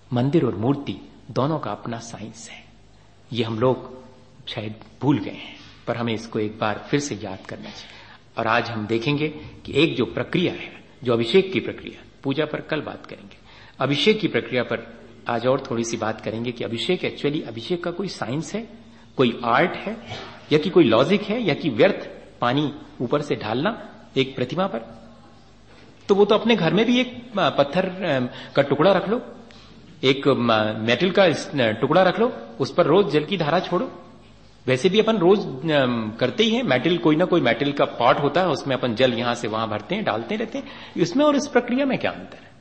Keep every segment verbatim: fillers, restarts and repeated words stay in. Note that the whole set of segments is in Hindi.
मंदिर और मूर्ति दोनों का अपना साइंस है। ये हम लोग शायद भूल गए हैं, पर हमें इसको एक बार फिर से याद करना चाहिए। और आज हम देखेंगे कि एक जो प्रक्रिया है, जो अभिषेक की प्रक्रिया, पूजा पर कल बात करेंगे, अभिषेक की प्रक्रिया पर आज और थोड़ी सी बात करेंगे कि अभिषेक एक्चुअली अभिषेक का कोई साइंस है, कोई आर्ट है, या कि कोई लॉजिक है, या कि व्यर्थ पानी ऊपर से ढालना एक प्रतिमा पर। तो वो तो अपने घर में भी एक पत्थर का टुकड़ा रख लो, एक मेटल का टुकड़ा रख लो, उस पर रोज जल की धारा छोड़ो। वैसे भी अपन रोज करते ही हैं, मेटल, कोई ना कोई मेटल का पॉट होता है, उसमें अपन जल यहां से वहां भरते हैं, डालते रहते हैं। इसमें और इस प्रक्रिया में क्या अंतर है?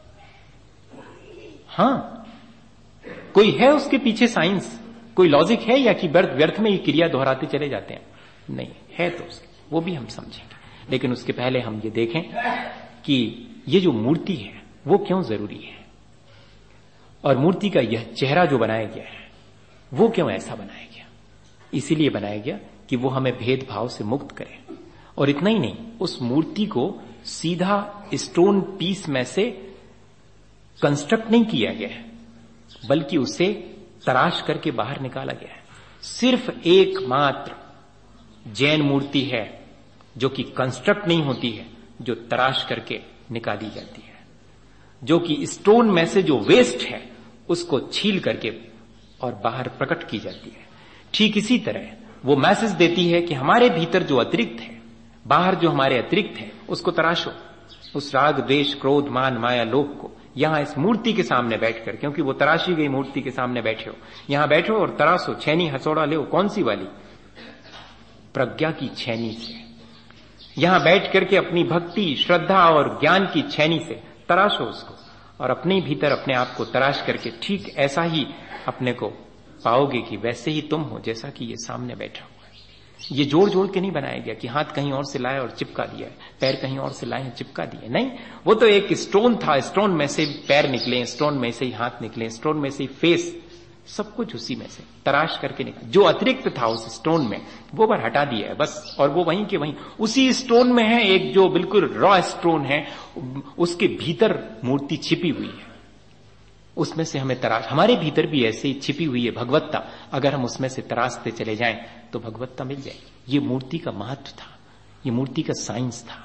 हाँ, कोई है उसके पीछे साइंस, कोई लॉजिक है, या कि व्यर्थ में ये क्रिया दोहराते चले जाते हैं? नहीं है, तो वो भी हम समझेंगे। लेकिन उसके पहले हम ये देखें कि ये जो मूर्ति है वो क्यों जरूरी है, और मूर्ति का यह चेहरा जो बनाया गया है वो क्यों ऐसा बनाया गया। इसीलिए बनाया गया कि वो हमें भेदभाव से मुक्त करे। और इतना ही नहीं, उस मूर्ति को सीधा स्टोन पीस में से कंस्ट्रक्ट नहीं किया गया है, बल्कि उसे तराश करके बाहर निकाला गया है। सिर्फ एकमात्र जैन मूर्ति है जो कि कंस्ट्रक्ट नहीं होती है, जो तराश करके निकाली जाती है, जो कि स्टोन में से जो वेस्ट है उसको छील करके और बाहर प्रकट की जाती है। ठीक इसी तरह वो मैसेज देती है कि हमारे भीतर जो अतिरिक्त है, बाहर जो हमारे अतिरिक्त है, उसको तराशो। उस राग, द्वेष, क्रोध, मान, माया, लोभ को यहां इस मूर्ति के सामने बैठकर, क्योंकि वो तराशी गई मूर्ति के सामने बैठे हो, यहां बैठो और तराशो। छैनी हथौड़ा ले, कौन सी वाली? प्रज्ञा की छैनी से। यहां बैठ करके अपनी भक्ति, श्रद्धा और ज्ञान की छैनी से तराशो उसको, और अपने भीतर अपने आप को तराश करके ठीक ऐसा ही अपने को पाओगे कि वैसे ही तुम हो जैसा कि ये सामने बैठा हुआ है। ये जोड़ जोड़ के नहीं बनाया गया कि हाथ कहीं और से लाए और चिपका दिया है, पैर कहीं और से लाए चिपका दिए, नहीं। वो तो एक स्टोन था, स्टोन में से पैर निकले, स्टोन में से ही हाथ निकले, स्टोन में से ही फेस, सब कुछ उसी में से तराश करके निकला। जो अतिरिक्त था उस स्टोन में वो बार हटा दिया है बस, और वो वहीं के वहीं उसी स्टोन में है। एक जो बिल्कुल रॉ स्टोन है, उसके भीतर मूर्ति छिपी हुई है, उसमें से हमें तराश। हमारे भीतर भी ऐसे ही छिपी हुई है भगवत्ता, अगर हम उसमें से तराशते चले जाएं तो भगवत्ता मिल जाएगी। ये मूर्ति का महत्व था, ये मूर्ति का साइंस था।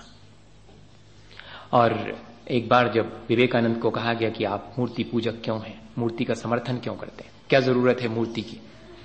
और एक बार जब विवेकानंद को कहा गया कि आप मूर्ति पूजक क्यों हैं, मूर्ति का समर्थन क्यों करते हैं, क्या जरूरत है मूर्ति की,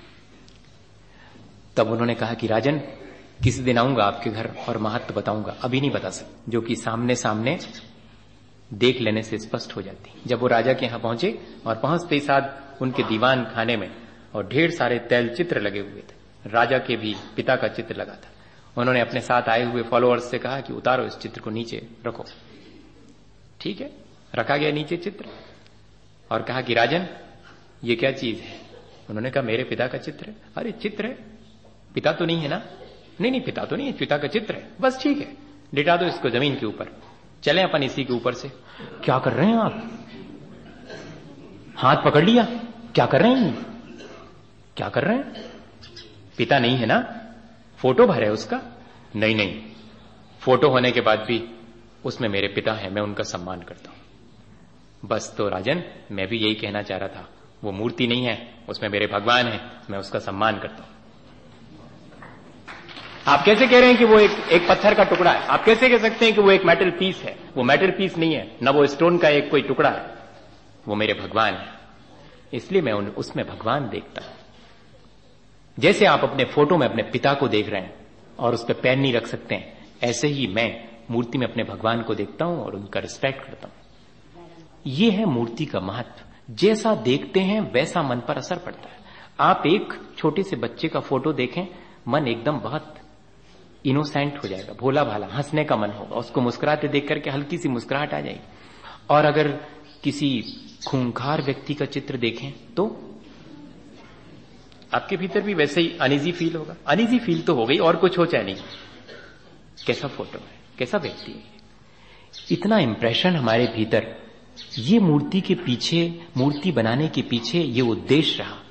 तब उन्होंने कहा कि राजन, किसी दिन आऊंगा आपके घर और महत्व बताऊंगा, अभी नहीं बता सकता, जो कि सामने सामने देख लेने से स्पष्ट हो जाती। जब वो राजा के यहां पहुंचे और पहुंचते ही साथ उनके दीवान खाने में और ढेर सारे तैल चित्र लगे हुए थे, राजा के भी पिता का चित्र लगा था। उन्होंने अपने साथ आए हुए फॉलोअर्स से कहा कि उतारो इस चित्र को, नीचे रखो। ठीक है, रखा गया नीचे चित्र, और कहा कि राजन ये क्या चीज है? उन्होंने कहा मेरे पिता का चित्र है। अरे चित्र है, पिता तो नहीं है ना? नहीं नहीं, पिता तो नहीं है, पिता का चित्र है। बस ठीक है, लिटा दो इसको जमीन के ऊपर, चले अपन इसी के ऊपर से। क्या कर रहे हैं आप? हाथ पकड़ लिया, क्या कर रहे हैं? क्या कर रहे हैं? पिता नहीं है ना? फोटो भर है उसका? नहीं नहीं, फोटो होने के बाद भी उसमें मेरे पिता हैं, मैं उनका सम्मान करता हूं। बस तो राजन, मैं भी यही कहना चाह रहा था, वो मूर्ति नहीं है, उसमें मेरे भगवान है, मैं उसका सम्मान करता हूं। आप कैसे कह रहे हैं कि वो एक एक पत्थर का टुकड़ा है? आप कैसे कह सकते हैं कि वो एक मेटल पीस है? वो मेटल पीस नहीं है, ना वो स्टोन का एक कोई टुकड़ा है, वो मेरे भगवान है, इसलिए मैं उन, उसमें भगवान देखता हूं। जैसे आप अपने फोटो में अपने पिता को देख रहे हैं और उस पर पैर नहीं रख सकते हैं, ऐसे ही मैं मूर्ति में अपने भगवान को देखता हूं और उनका रिस्पेक्ट करता हूं। ये है मूर्ति का महत्व। जैसा देखते हैं वैसा मन पर असर पड़ता है। आप एक छोटे से बच्चे का फोटो देखें, मन एकदम बहुत इनोसेंट हो जाएगा, भोला भाला, हंसने का मन होगा, उसको मुस्कुराते देख करके हल्की सी मुस्कुराहट आ जाएगी। और अगर किसी खूंखार व्यक्ति का चित्र देखें तो आपके भीतर भी वैसे ही अनईजी फील होगा। अनईजी फील तो हो गई, और कुछ हो चाहे नहीं। कैसा फोटो है, कैसा व्यक्ति है, इतना इंप्रेशन हमारे भीतर। ये मूर्ति के पीछे, मूर्ति बनाने के पीछे ये उद्देश्य रहा